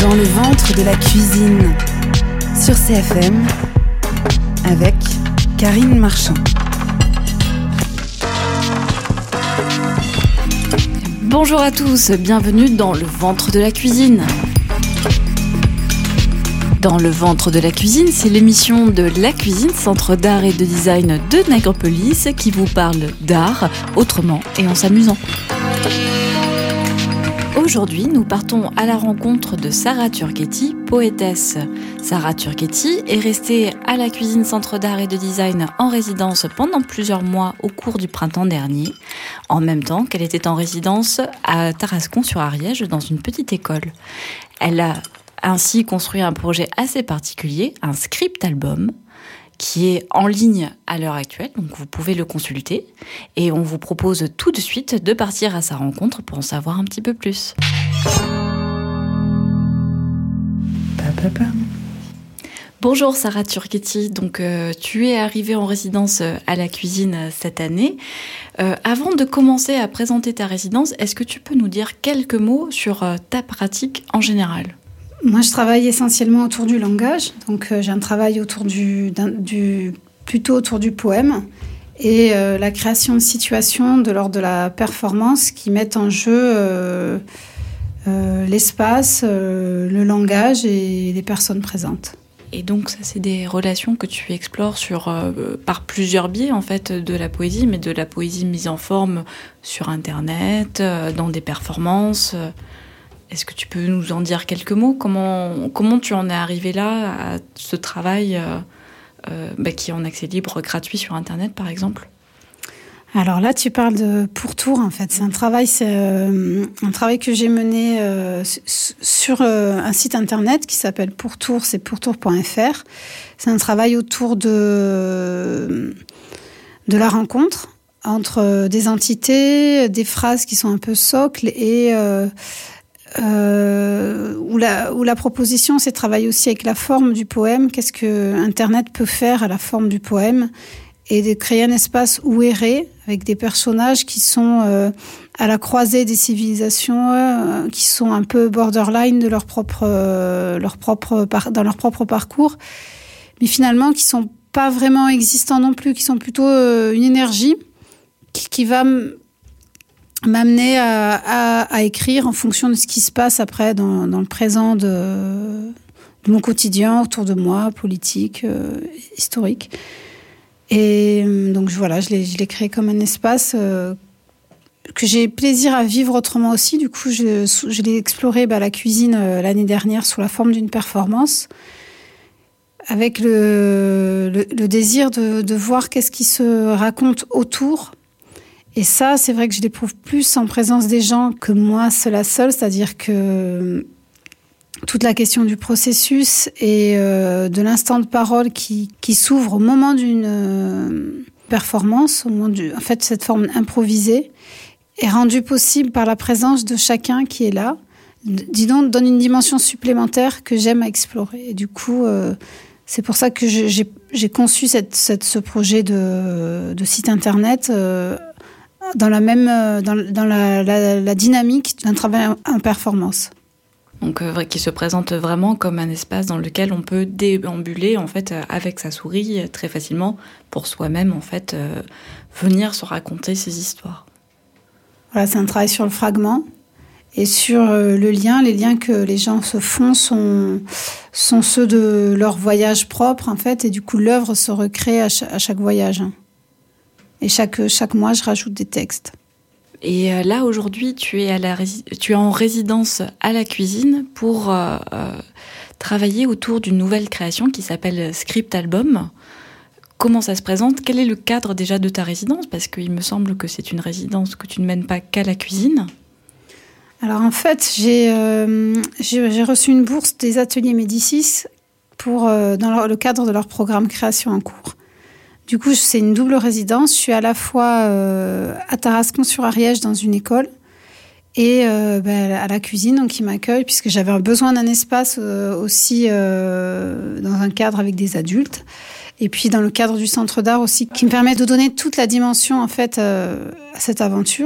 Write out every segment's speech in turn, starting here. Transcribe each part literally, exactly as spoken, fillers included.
Dans le ventre de la cuisine, sur C F M, avec Karine Marchand. Bonjour à tous, bienvenue dans le ventre de la cuisine. Dans le ventre de la cuisine, c'est l'émission de La Cuisine, centre d'art et de design de Nègrepelisse, qui vous parle d'art autrement et en s'amusant. Aujourd'hui, nous partons à la rencontre de Sarah Turchetti, poétesse. Sarah Turchetti est restée à la Cuisine Centre d'Art et de Design en résidence pendant plusieurs mois au cours du printemps dernier, en même temps qu'elle était en résidence à Tarascon-sur-Ariège dans une petite école. Elle a ainsi construit un projet assez particulier, un script album, qui est en ligne à l'heure actuelle, donc vous pouvez le consulter. Et on vous propose tout de suite de partir à sa rencontre pour en savoir un petit peu plus. Papa. Bonjour Sarah Turchetti, donc euh, tu es arrivée en résidence à la cuisine cette année. Euh, avant de commencer à présenter ta résidence, est-ce que tu peux nous dire quelques mots sur euh, ta pratique en général ? Moi, je travaille essentiellement autour du langage. Donc, euh, j'ai un travail autour du, du, plutôt autour du poème et euh, la création de situations de l'ordre de la performance qui mettent en jeu euh, euh, l'espace, euh, le langage et les personnes présentes. Et donc, ça, c'est des relations que tu explores sur, euh, par plusieurs biais, en fait, de la poésie, mais de la poésie mise en forme sur Internet, euh, dans des performances. Est-ce que tu peux nous en dire quelques mots ? Comment, comment tu en es arrivé là, à ce travail euh, euh, bah, qui est en accès libre, gratuit sur Internet, par exemple ? Alors là, tu parles de pourtour, en fait. C'est un travail, c'est, euh, un travail que j'ai mené euh, sur euh, un site Internet qui s'appelle Pourtour, c'est pourtour point f r. C'est un travail autour de, de la rencontre entre des entités, des phrases qui sont un peu socles et... Euh, Euh, où, la, où la proposition, c'est de travailler aussi avec la forme du poème. Qu'est-ce que Internet peut faire à la forme du poème ? Et de créer un espace où errer, avec des personnages qui sont euh, à la croisée des civilisations, euh, qui sont un peu borderline de leur propre, euh, leur propre par, dans leur propre parcours, mais finalement qui sont pas vraiment existants non plus, qui sont plutôt euh, une énergie qui, qui va... M- m'amener à, à, à écrire en fonction de ce qui se passe après dans, dans le présent de, de mon quotidien autour de moi, politique, euh, historique. Et donc voilà, je l'ai, je l'ai créé comme un espace euh, que j'ai plaisir à vivre autrement aussi. Du coup, je, je l'ai exploré bah, la cuisine euh, l'année dernière sous la forme d'une performance, avec le, le, le désir de, de voir qu'est-ce qui se raconte autour. Et ça, c'est vrai que je l'éprouve plus en présence des gens que moi, seule à seule. C'est-à-dire que toute la question du processus et euh, de l'instant de parole qui, qui s'ouvre au moment d'une euh, performance, au moment du, en fait, cette forme improvisée, est rendue possible par la présence de chacun qui est là. Dis donc, donne une dimension supplémentaire que j'aime à explorer. Et du coup, euh, c'est pour ça que j'ai, j'ai conçu cette, cette, ce projet de, de site internet euh, dans la même dans, dans la, la, la dynamique d'un travail en performance. Donc euh, qui se présente vraiment comme un espace dans lequel on peut déambuler en fait avec sa souris très facilement pour soi-même en fait euh, venir se raconter ses histoires. Voilà, c'est un travail sur le fragment et sur euh, le lien. Les liens que les gens se font sont sont ceux de leur voyage propre en fait, et du coup l'œuvre se recrée à chaque, à chaque voyage. Et chaque, chaque mois, je rajoute des textes. Et là, aujourd'hui, tu es, à la, tu es en résidence à la cuisine pour euh, euh, travailler autour d'une nouvelle création qui s'appelle Script Album. Comment ça se présente ? Quel est le cadre déjà de ta résidence ? Parce qu'il me semble que c'est une résidence que tu ne mènes pas qu'à la cuisine. Alors en fait, j'ai, euh, j'ai, j'ai reçu une bourse des ateliers Médicis pour, euh, dans leur, le cadre de leur programme création en cours. Du coup, c'est une double résidence. Je suis à la fois euh, à Tarascon-sur-Ariège dans une école et euh, ben, à la cuisine, donc qui m'accueille, puisque j'avais besoin d'un espace euh, aussi euh, dans un cadre avec des adultes. Et puis dans le cadre du centre d'art aussi, qui me permet de donner toute la dimension en fait euh, à cette aventure.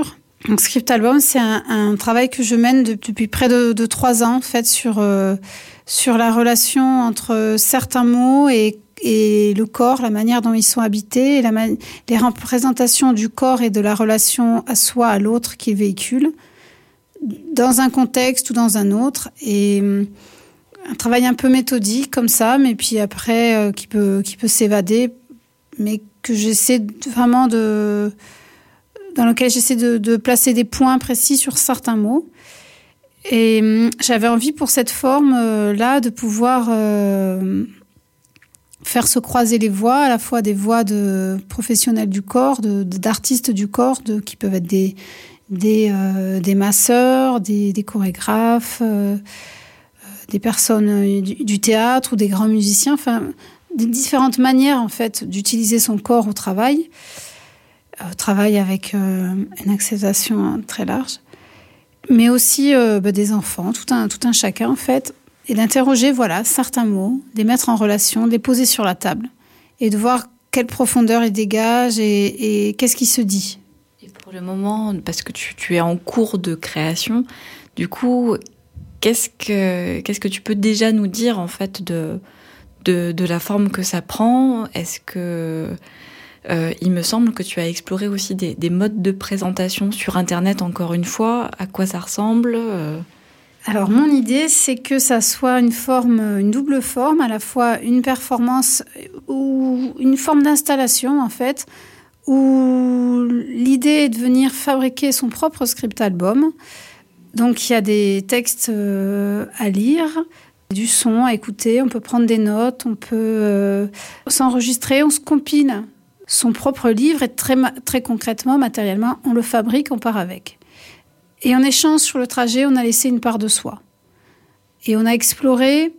Donc, Script Album, c'est un, un travail que je mène de, depuis près de, de trois ans, en fait, sur, euh, sur la relation entre certains mots et, et le corps, la manière dont ils sont habités, et la man- les représentations du corps et de la relation à soi, à l'autre qu'ils véhiculent, dans un contexte ou dans un autre. Et un travail un peu méthodique, comme ça, mais puis après, euh, qui peut, qui peut s'évader, mais que j'essaie de, vraiment de... dans lequel j'essaie de, de placer des points précis sur certains mots. Et euh, j'avais envie pour cette forme-là euh, de pouvoir euh, faire se croiser les voix, à la fois des voix de professionnels du corps, de, de, d'artistes du corps, de, qui peuvent être des, des, euh, des masseurs, des, des chorégraphes, euh, des personnes du, du théâtre ou des grands musiciens, enfin, des différentes manières en fait, d'utiliser son corps au travail. Euh, travail avec euh, une acceptation très large, mais aussi euh, bah, des enfants, tout un, tout un chacun en fait, et d'interroger voilà, certains mots, de les mettre en relation, de les poser sur la table, et de voir quelle profondeur ils dégagent et, et qu'est-ce qui se dit. Et pour le moment, parce que tu, tu es en cours de création, du coup, qu'est-ce que, qu'est-ce que tu peux déjà nous dire en fait de, de, de la forme que ça prend ? Est-ce que... Euh, il me semble que tu as exploré aussi des, des modes de présentation sur Internet, encore une fois. À quoi ça ressemble ? euh... Alors, mon idée, c'est que ça soit une forme, une double forme, à la fois une performance ou une forme d'installation, en fait, où l'idée est de venir fabriquer son propre script album. Donc, il y a des textes euh, à lire, du son à écouter, on peut prendre des notes, on peut euh, s'enregistrer, on se compile son propre livre et très, très concrètement, matériellement, on le fabrique, on part avec. Et en échange, sur le trajet, on a laissé une part de soi. Et on a exploré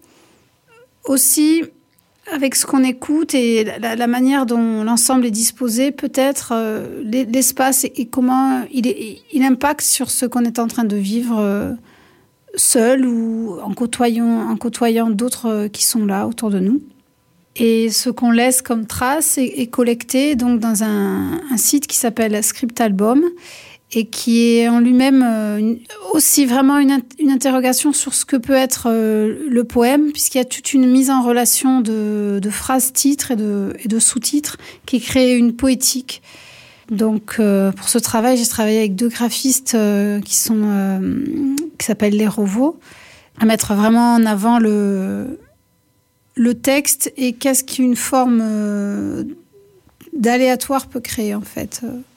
aussi, avec ce qu'on écoute et la, la manière dont l'ensemble est disposé, peut-être euh, l'espace et, et comment il, est, il impacte sur ce qu'on est en train de vivre euh, seul ou en côtoyant, en côtoyant d'autres euh, qui sont là autour de nous. Et ce qu'on laisse comme trace est, est collecté donc dans un, un site qui s'appelle Script Album et qui est en lui-même euh, une, aussi vraiment une, une interrogation sur ce que peut être euh, le poème, puisqu'il y a toute une mise en relation de, de phrases-titres et de, et de sous-titres qui crée une poétique. Donc euh, pour ce travail, j'ai travaillé avec deux graphistes euh, qui, sont, euh, qui s'appellent Les Roveaux, à mettre vraiment en avant le... le texte et qu'est-ce qu'une forme euh, d'aléatoire peut créer en fait.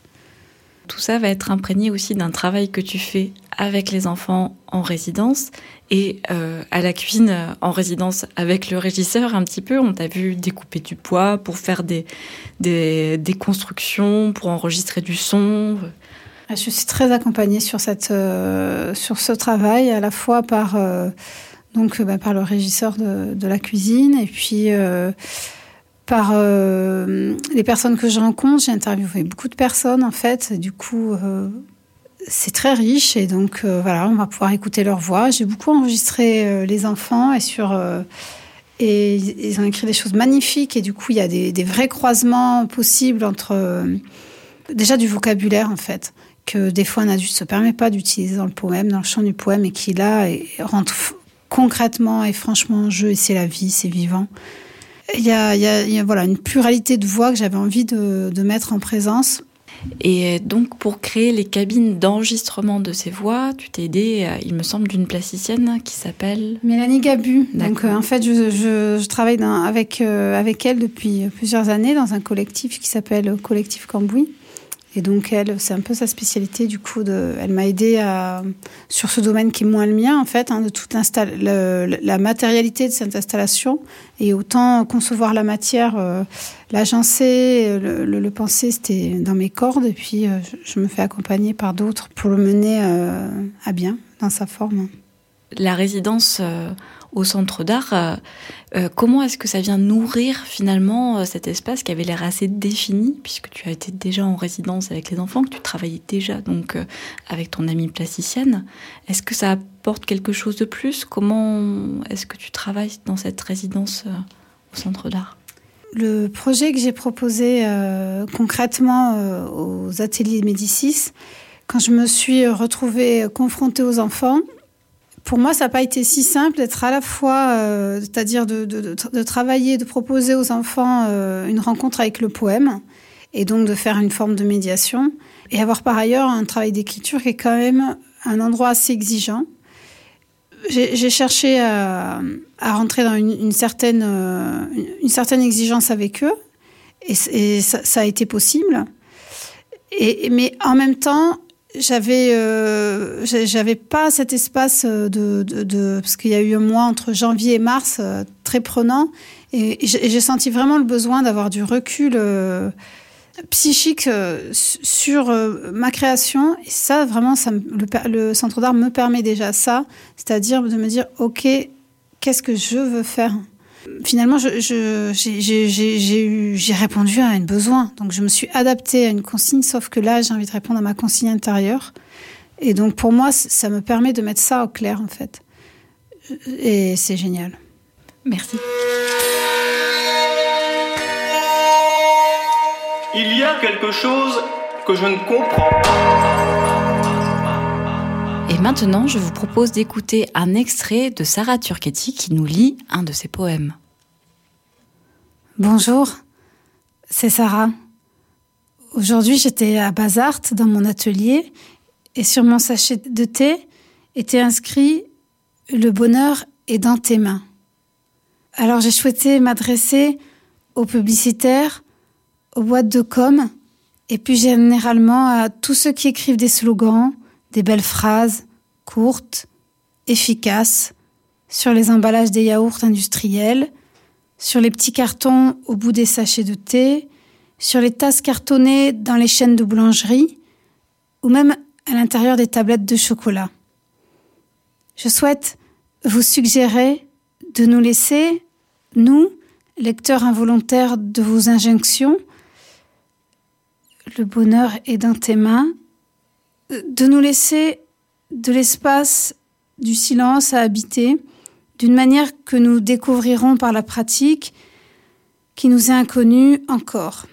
Tout ça va être imprégné aussi d'un travail que tu fais avec les enfants en résidence et euh, à la cuisine en résidence avec le régisseur un petit peu. On t'a vu découper du bois pour faire des, des, des constructions, pour enregistrer du son. Je suis très accompagnée sur, cette, euh, sur ce travail, à la fois par... Euh, Donc, bah, par le régisseur de, de la cuisine et puis euh, par euh, les personnes que je rencontre. J'ai interviewé beaucoup de personnes, en fait. Du coup, euh, c'est très riche et donc, euh, voilà, on va pouvoir écouter leur voix. J'ai beaucoup enregistré euh, les enfants et, sur, euh, et ils ont écrit des choses magnifiques et du coup, il y a des, des vrais croisements possibles entre... Euh, déjà du vocabulaire, en fait, que des fois un adulte ne se permet pas d'utiliser dans le poème, dans le chant du poème et qui, là, et rentre... concrètement et franchement en jeu, et c'est la vie, c'est vivant. Il y a, il y a, il y a voilà, une pluralité de voix que j'avais envie de, de mettre en présence. Et donc, pour créer les cabines d'enregistrement de ces voix, tu t'es aidée, il me semble, d'une plasticienne qui s'appelle... Mélanie Gabu. Donc, euh, en fait, je, je, je travaille dans, avec, euh, avec elle depuis plusieurs années dans un collectif qui s'appelle Collectif Cambouis. Et donc, elle, c'est un peu sa spécialité, du coup, de, elle m'a aidée à, sur ce domaine qui est moins le mien, en fait, hein, de toute install, le, la matérialité de cette installation. Et autant concevoir la matière, euh, l'agencer, le, le, le penser, c'était dans mes cordes. Et puis, euh, je, je me fais accompagner par d'autres pour le mener euh, à bien, dans sa forme. La résidence euh, au Centre d'Art, euh, euh, comment est-ce que ça vient nourrir finalement euh, cet espace qui avait l'air assez défini, puisque tu as été déjà en résidence avec les enfants, que tu travaillais déjà donc euh, avec ton amie plasticienne. Est-ce que ça apporte quelque chose de plus ? Comment est-ce que tu travailles dans cette résidence euh, au Centre d'Art ? Le projet que j'ai proposé euh, concrètement euh, aux ateliers Médicis quand je me suis retrouvée confrontée aux enfants, pour moi, ça n'a pas été si simple d'être à la fois, euh, c'est-à-dire de, de, de, de travailler, de proposer aux enfants euh, une rencontre avec le poème, et donc de faire une forme de médiation, et avoir par ailleurs un travail d'écriture qui est quand même un endroit assez exigeant. J'ai, j'ai cherché à, à rentrer dans une, une, certaine, euh, une certaine exigence avec eux, et, et ça, ça a été possible. Et, mais en même temps, j'avais, euh, j'avais pas cet espace de, de, de... Parce qu'il y a eu un mois entre janvier et mars euh, très prenant, et, et j'ai senti vraiment le besoin d'avoir du recul euh, psychique euh, sur euh, ma création. Et ça, vraiment, ça me, le, le Centre d'Art me permet déjà ça, c'est-à-dire de me dire, OK, qu'est-ce que je veux faire ? Finalement, je, je, j'ai, j'ai, j'ai, j'ai, eu, j'ai répondu à un besoin. Donc, je me suis adaptée à une consigne, sauf que là, j'ai envie de répondre à ma consigne intérieure. Et donc, pour moi, ça me permet de mettre ça au clair, en fait. Et c'est génial. Merci. Il y a quelque chose que je ne comprends pas. Et maintenant, je vous propose d'écouter un extrait de Sarah Turchetti qui nous lit un de ses poèmes. Bonjour, c'est Sarah. Aujourd'hui, j'étais à Bazart dans mon atelier et sur mon sachet de thé était inscrit « Le bonheur est dans tes mains ». Alors j'ai souhaité m'adresser aux publicitaires, aux boîtes de com et plus généralement à tous ceux qui écrivent des slogans, des belles phrases courtes, efficaces, sur les emballages des yaourts industriels, sur les petits cartons au bout des sachets de thé, sur les tasses cartonnées dans les chaînes de boulangerie, ou même à l'intérieur des tablettes de chocolat. Je souhaite vous suggérer de nous laisser, nous, lecteurs involontaires de vos injonctions, le bonheur est dans tes mains, de nous laisser de l'espace, du silence à habiter, d'une manière que nous découvrirons par la pratique, qui nous est inconnue encore.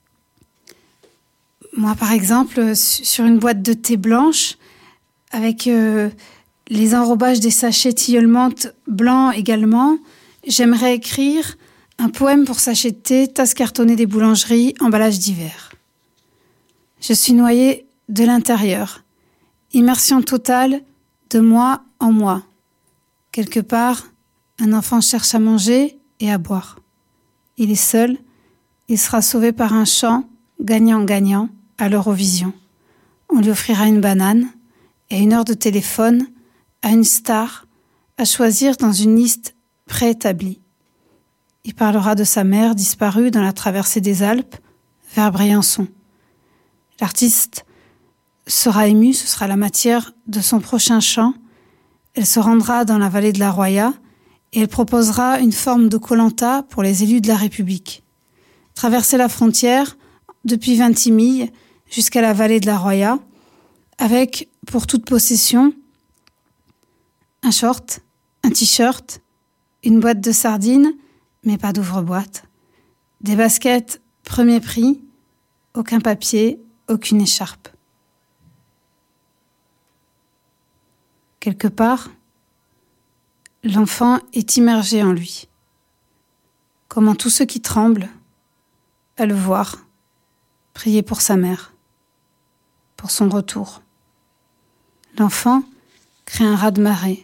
Moi, par exemple, sur une boîte de thé blanche, avec euh, les enrobages des sachets tilleulement blancs également, j'aimerais écrire un poème pour sachet de thé, tasse cartonnée des boulangeries, emballage d'hiver. Je suis noyée de l'intérieur. Immersion totale de moi en moi. Quelque part, un enfant cherche à manger et à boire. Il est seul, il sera sauvé par un chant gagnant-gagnant à l'Eurovision. On lui offrira une banane et une heure de téléphone à une star à choisir dans une liste préétablie. Il parlera de sa mère disparue dans la traversée des Alpes vers Briançon. L'artiste sera émue, ce sera la matière de son prochain chant. Elle se rendra dans la vallée de la Roya et elle proposera une forme de Koh-Lanta pour les élus de la République. Traverser la frontière depuis Vintimille jusqu'à la vallée de la Roya avec, pour toute possession, un short, un t-shirt, une boîte de sardines, mais pas d'ouvre-boîte, des baskets premier prix, aucun papier, aucune écharpe. Quelque part, l'enfant est immergé en lui. Comme en tous ceux qui tremblent, à le voir, prier pour sa mère, pour son retour. L'enfant crée un raz-de-marée.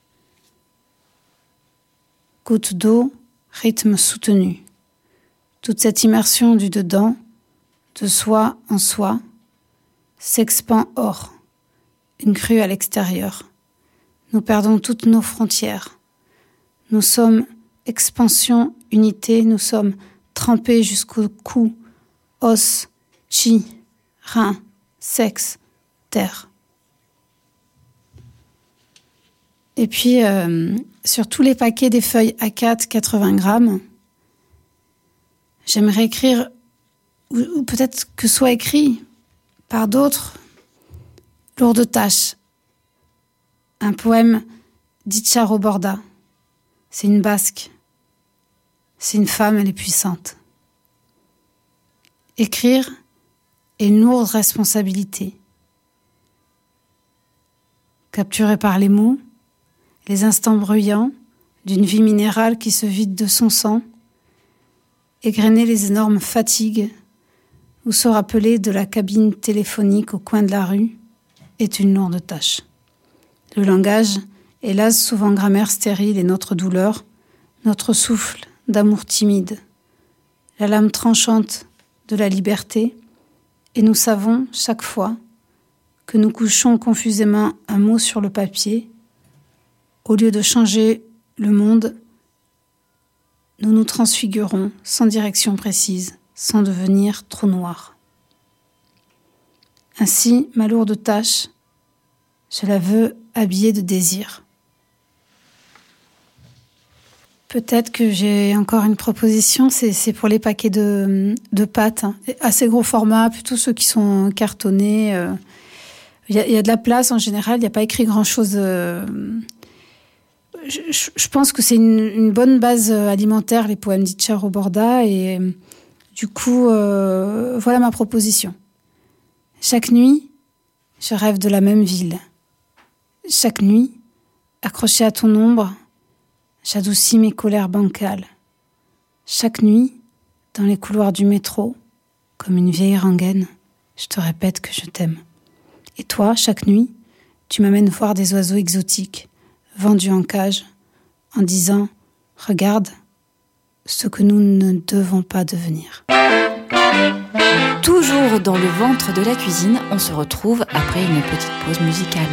Goutte d'eau, rythme soutenu. Toute cette immersion du dedans, de soi en soi, s'expand hors, une crue à l'extérieur. Nous perdons toutes nos frontières. Nous sommes expansion, unité, nous sommes trempés jusqu'au cou, os, chi, rein, sexe, terre. Et puis, euh, sur tous les paquets des feuilles A quatre, quatre-vingts grammes, j'aimerais écrire, ou, ou peut-être que soit écrit par d'autres, lourdes tâches. Un poème d'Itcharo Borda. C'est une basque. C'est une femme, elle est puissante. Écrire est une lourde responsabilité. capturé par les mots, les instants bruyants d'une vie minérale qui se vide de son sang, égrener les énormes fatigues ou se rappeler de la cabine téléphonique au coin de la rue est une lourde tâche. Le langage, hélas souvent grammaire stérile, est notre douleur, notre souffle d'amour timide, la lame tranchante de la liberté, et nous savons chaque fois que nous couchons confusément un mot sur le papier, au lieu de changer le monde, nous nous transfigurons sans direction précise, sans devenir trop noirs. Ainsi, ma lourde tâche, je la veux habillée de désir. Peut-être que j'ai encore une proposition, c'est, c'est pour les paquets de, de pâtes, hein. Assez gros format, plutôt ceux qui sont cartonnés. Euh, il y a, il y a de la place en général, il n'y a pas écrit grand-chose. Euh, je, je pense que c'est une, une bonne base alimentaire, les poèmes d'Itcharo Borda, et euh, du coup, euh, voilà ma proposition. Chaque nuit, je rêve de la même ville. Chaque nuit, accroché à ton ombre, j'adoucis mes colères bancales. Chaque nuit, dans les couloirs du métro, comme une vieille rengaine, je te répète que je t'aime. Et toi, chaque nuit, tu m'amènes voir des oiseaux exotiques, vendus en cage, en disant « Regarde ce que nous ne devons pas devenir ». Toujours dans le ventre de la cuisine, on se retrouve après une petite pause musicale.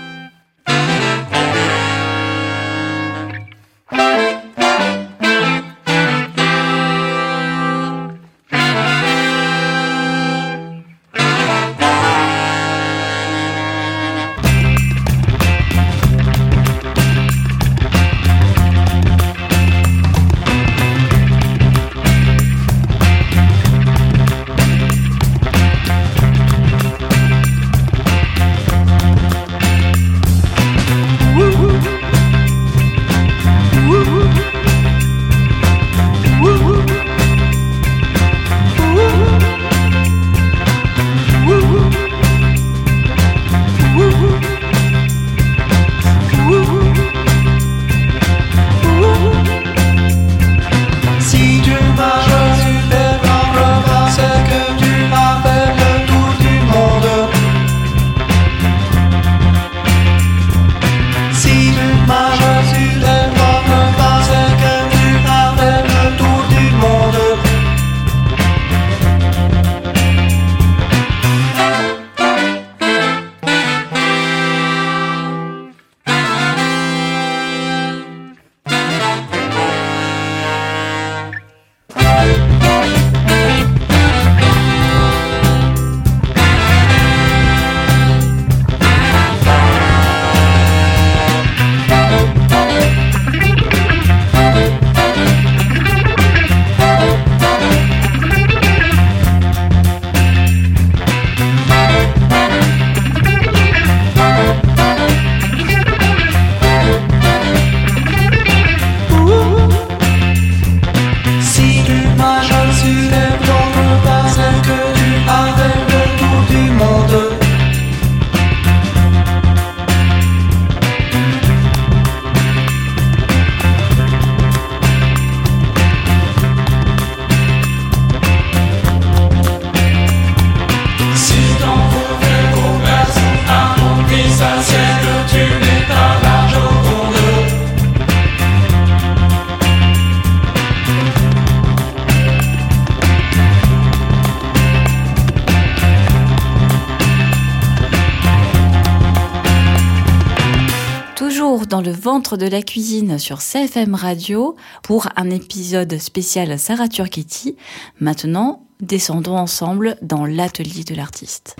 Dans le ventre de la cuisine sur C F M Radio pour un épisode spécial Sarah Turchetti. Maintenant, descendons ensemble dans l'atelier de l'artiste.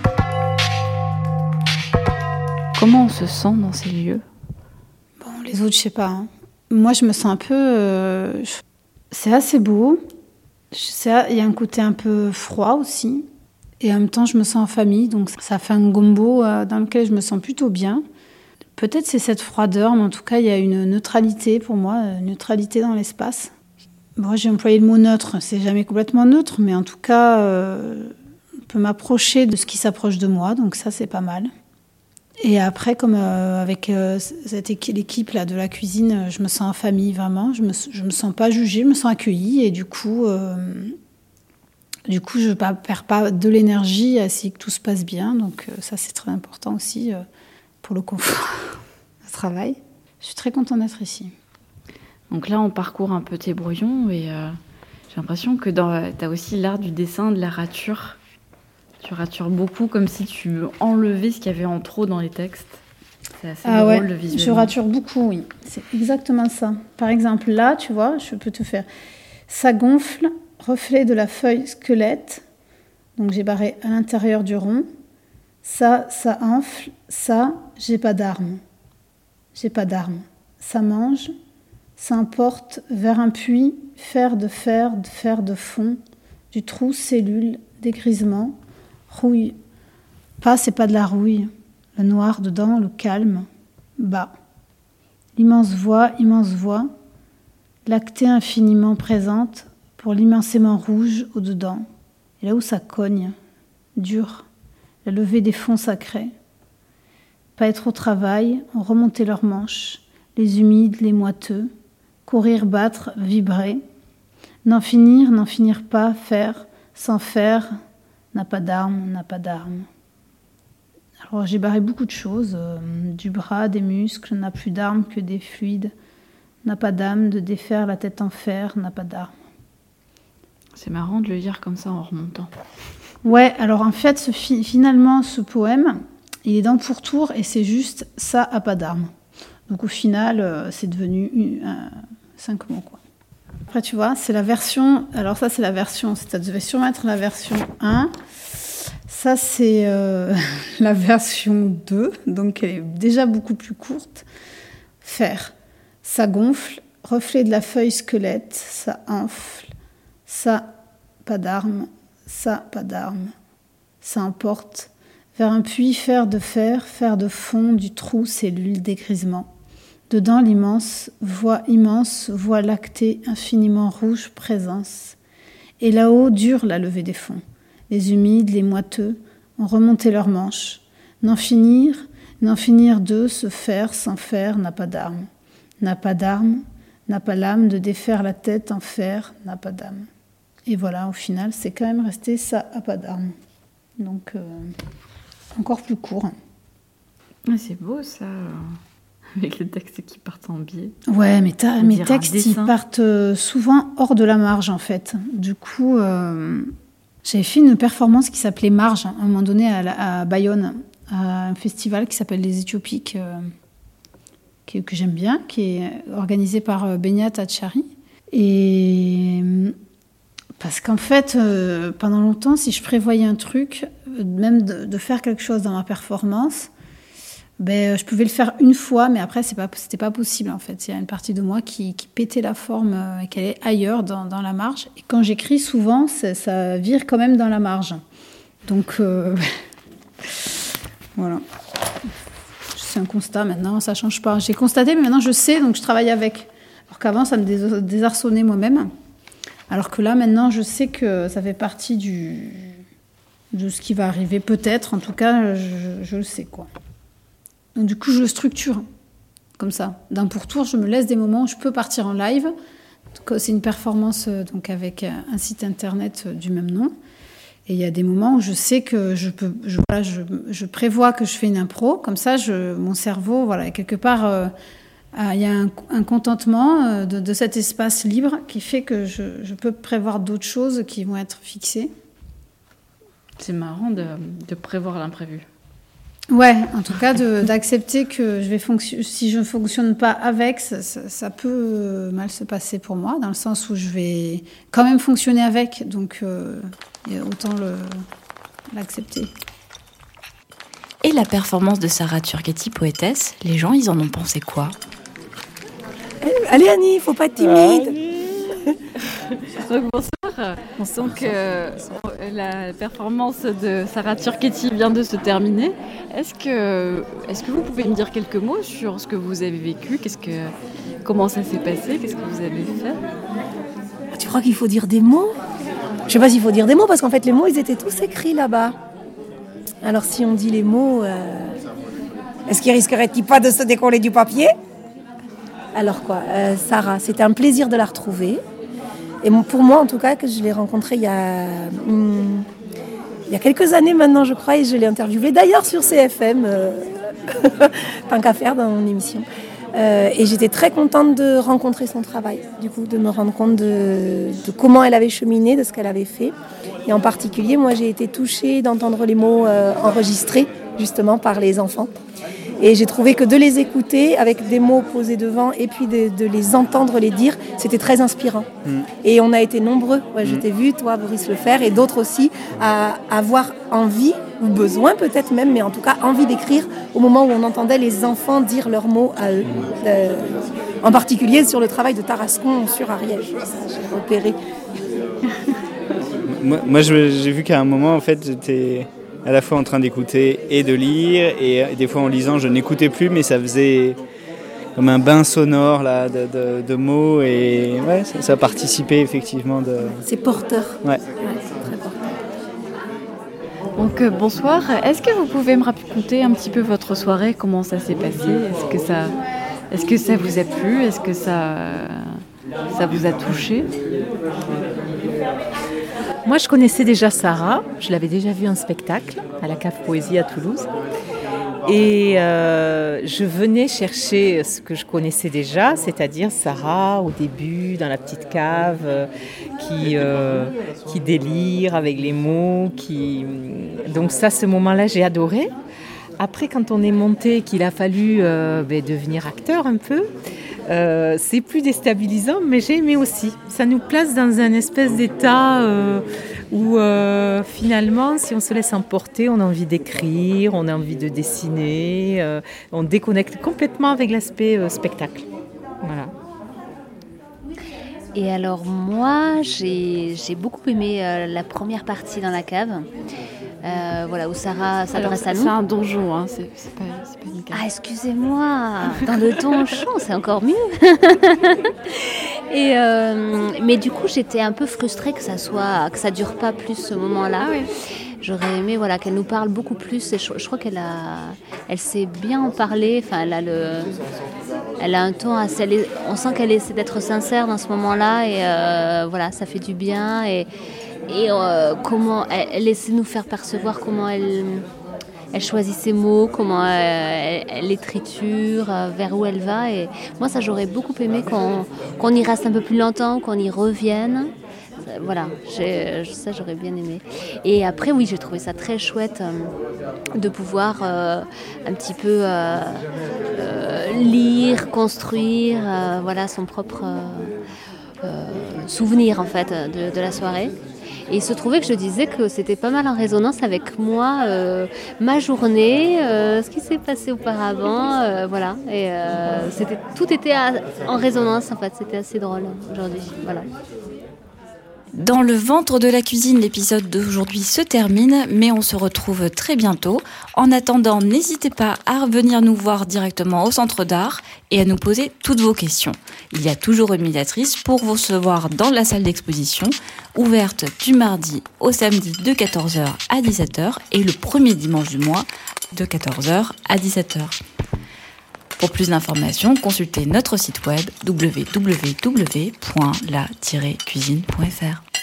Comment on se sent dans ces lieux ? Bon, les autres, je sais pas. Hein. Moi, je me sens un peu... Euh, c'est assez beau. Il y a un côté un peu froid aussi. Et en même temps, je me sens en famille. Donc, ça fait un gombo euh, dans lequel je me sens plutôt bien. Peut-être c'est cette froideur, mais en tout cas, il y a une neutralité pour moi, une neutralité dans l'espace. Bon, j'ai employé le mot neutre, c'est jamais complètement neutre, mais en tout cas, euh, on peut m'approcher de ce qui s'approche de moi, donc ça, c'est pas mal. Et après, comme euh, avec euh, cette équ- l'équipe là, de la cuisine, je me sens en famille vraiment. Je me, je me sens pas jugée, je me sens accueillie. Et du coup, euh, du coup je ne perds pas de l'énergie à essayer que tout se passe bien. Donc euh, ça, c'est très important aussi euh, pour le confort au travail. Je suis très contente d'être ici. Donc là, on parcourt un peu tes brouillons et euh, j'ai l'impression que tu as aussi l'art du dessin, de la rature. Tu ratures beaucoup comme si tu enlevais ce qu'il y avait en trop dans les textes. C'est assez ah drôle ouais, visuellement. Je rature beaucoup, oui. C'est exactement ça. Par exemple, là, tu vois, je peux te faire « ça gonfle, reflet de la feuille squelette ». Donc j'ai barré à l'intérieur du rond. Ça, ça enfle. Ça, j'ai pas d'armes. J'ai pas d'armes. Ça mange. Ça emporte vers un puits, fer de fer, de fer de fond, du trou, cellule, dégrisement. Rouille. Pas, c'est pas de la rouille. Le noir dedans, le calme. Bas. L'immense voix, immense voix. Lactée infiniment présente pour l'immensément rouge au-dedans. Et là où ça cogne. Dur. La levée des fonds sacrés. Pas être au travail, on remontait leurs manches. Les humides, les moiteux. Courir, battre, vibrer. N'en finir, n'en finir pas, faire, sans faire. N'a pas d'armes, n'a pas d'armes. Alors j'ai barré beaucoup de choses, euh, du bras, des muscles, n'a plus d'armes que des fluides, n'a pas d'âme, de défaire la tête en fer, n'a pas d'armes. C'est marrant de le lire comme ça en remontant. Ouais, alors en fait, ce fi- finalement, ce poème, il est dans pourtour et c'est juste « ça a pas d'armes ». Donc au final, euh, c'est devenu une, un, cinq mots, quoi. Après, tu vois, c'est la version... Alors ça, c'est la version... Ça devait sûrement être la version un. Ça, c'est euh, la version deux. Donc, elle est déjà beaucoup plus courte. Faire. Ça gonfle. Reflet de la feuille squelette. Ça enfle. Ça, pas d'armes. Ça, pas d'armes. Ça emporte. Vers un puits, fer de fer. Fer de fond, du trou, cellule, dégrisement. Dedans, l'immense, voix immense, voix lactée, infiniment rouge, présence. Et là-haut, dure la levée des fonds. Les humides, les moiteux, ont remonté leurs manches. N'en finir, n'en finir d'eux, se faire, sans faire, n'a pas d'armes. N'a pas d'armes, n'a pas l'âme de défaire la tête en fer, n'a pas d'âme. Et voilà, au final, c'est quand même resté ça, a pas d'armes. Donc, euh, encore plus court. Ah, c'est beau, ça. Avec les textes qui partent en biais. Ouais, mais ta, mes textes, ils partent souvent hors de la marge, en fait. Du coup, euh, j'avais fait une performance qui s'appelait Marge, à un moment donné, à, la, à Bayonne, à un festival qui s'appelle Les Éthiopiques, euh, qui, que j'aime bien, qui est organisé par Benyat Achari. Et parce qu'en fait, euh, pendant longtemps, si je prévoyais un truc, même de, de faire quelque chose dans ma performance, ben, je pouvais le faire une fois, mais après, c'est pas, c'était pas possible, en fait. Il y a une partie de moi qui, qui pétait la forme euh, et qu'elle est ailleurs, dans, dans la marge. Et quand j'écris, souvent, ça vire quand même dans la marge. Donc, euh, voilà. C'est un constat, maintenant, ça change pas. J'ai constaté, mais maintenant, je sais, donc je travaille avec. Alors qu'avant, ça me désarçonnait moi-même. Alors que là, maintenant, je sais que ça fait partie du, de ce qui va arriver, peut-être. En tout cas, je, je le sais, quoi. Donc du coup, je le structure comme ça. D'un pourtour, je me laisse des moments où je peux partir en live. Donc, c'est une performance donc, avec un site internet du même nom. Et il y a des moments où je sais que je peux, je, voilà, je, je prévois que je fais une impro. Comme ça, je, mon cerveau, voilà, quelque part, euh, il y a un, un contentement de, de cet espace libre qui fait que je, je peux prévoir d'autres choses qui vont être fixées. C'est marrant de, de prévoir l'imprévu. Ouais, en tout cas, de, d'accepter que je vais fonction- si je ne fonctionne pas avec, ça, ça, ça peut mal se passer pour moi, dans le sens où je vais quand même fonctionner avec, donc euh, autant le, l'accepter. Et la performance de Sarah Turghetti, poétesse, les gens, ils en ont pensé quoi ? Allez Annie, faut pas être timide. Donc bonsoir. Donc euh, la performance de Sarah Turghetti vient de se terminer. Est-ce que, est-ce que vous pouvez me dire quelques mots sur ce que vous avez vécu ? Qu'est-ce que, comment ça s'est passé ? Qu'est-ce que vous avez fait ? Tu crois qu'il faut dire des mots ? Je sais pas s'il faut dire des mots parce qu'en fait les mots ils étaient tous écrits là-bas. Alors si on dit les mots, euh, Est-ce qu'il risquerait-il pas de se décoller du papier ? Alors quoi, euh, Sarah, c'était un plaisir de la retrouver. Et pour moi, en tout cas, que je l'ai rencontrée il y a, hum, il y a quelques années maintenant, je crois, et je l'ai interviewée d'ailleurs sur C F M, euh, tant qu'à faire dans mon émission. Euh, et j'étais très contente de rencontrer son travail, du coup, de me rendre compte de, de comment elle avait cheminé, de ce qu'elle avait fait. Et en particulier, moi, j'ai été touchée d'entendre les mots euh, enregistrés, justement, par les enfants. Et j'ai trouvé que de les écouter avec des mots posés devant et puis de, de les entendre les dire, c'était très inspirant. Mmh. Et on a été nombreux, ouais, mmh. je t'ai vu, toi, Boris le faire, et d'autres aussi, à avoir envie, ou besoin peut-être même, mais en tout cas envie d'écrire au moment où on entendait les enfants dire leurs mots à eux. Mmh. Euh, en particulier sur le travail de Tarascon sur Ariège, ça, j'ai repéré. moi, moi, j'ai vu qu'à un moment, en fait, j'étais à la fois en train d'écouter et de lire, et des fois en lisant je n'écoutais plus, mais ça faisait comme un bain sonore là, de, de, de mots, et ouais, ça, ça participait effectivement de... C'est porteur. Ouais. Ouais, c'est très porteur. Donc euh, bonsoir, est-ce que vous pouvez me raconter un petit peu votre soirée, comment ça s'est passé ? Est-ce que ça, est-ce que ça vous a plu ? Est-ce que ça, ça vous a touché ? Moi, je connaissais déjà Sarah. Je l'avais déjà vue en spectacle à la Cave Poésie à Toulouse. Et euh, je venais chercher ce que je connaissais déjà, c'est-à-dire Sarah, au début, dans la petite cave, euh, qui, euh, qui délire avec les mots. Qui... Donc ça, ce moment-là, j'ai adoré. Après, quand on est monté, qu'il a fallu euh, ben, devenir acteur un peu, Euh, c'est plus déstabilisant, mais j'ai aimé aussi. Ça nous place dans un espèce d'état euh, où euh, finalement, si on se laisse emporter, on a envie d'écrire, on a envie de dessiner, euh, on déconnecte complètement avec l'aspect euh, spectacle. Voilà. Et alors moi, j'ai, j'ai beaucoup aimé euh, la première partie dans la cave. Euh, voilà, où Sarah s'adresse alors, à nous. C'est un donjon, hein, c'est, c'est, pas, c'est pas une cave. Ah, excusez-moi, dans le donjon, c'est encore mieux. Et euh, mais du coup, j'étais un peu frustrée que ça soit, que ça dure pas plus ce moment-là. Ah oui. J'aurais aimé, voilà, qu'elle nous parle beaucoup plus. Et je, je crois qu'elle a, elle sait bien en parler. Enfin, elle a le, elle a un ton assez. On sent qu'elle essaie d'être sincère dans ce moment-là, et euh, voilà, ça fait du bien. Et Et euh, comment elle, elle essaie de nous faire percevoir comment elle, elle choisit ses mots, comment elle, elle les triture, vers où elle va. Et moi, ça, j'aurais beaucoup aimé qu'on, qu'on y reste un peu plus longtemps, qu'on y revienne. Voilà, j'ai, ça, j'aurais bien aimé. Et après, oui, j'ai trouvé ça très chouette euh, de pouvoir euh, un petit peu euh, euh, lire, construire, euh, voilà, son propre euh, euh, souvenir, en fait, de, de la soirée. Et il se trouvait que je disais que c'était pas mal en résonance avec moi, euh, ma journée, euh, ce qui s'est passé auparavant, euh, voilà. Et euh, c'était, tout était à, en résonance, en fait. C'était assez drôle aujourd'hui, voilà. Dans le ventre de la cuisine, l'épisode d'aujourd'hui se termine, mais on se retrouve très bientôt. En attendant, n'hésitez pas à revenir nous voir directement au Centre d'Art et à nous poser toutes vos questions. Il y a toujours une médiatrice pour vous recevoir dans la salle d'exposition, ouverte du mardi au samedi de quatorze heures à dix-sept heures et le premier dimanche du mois de quatorze heures à dix-sept heures. Pour plus d'informations, consultez notre site web w w w point la tiret cuisine point f r.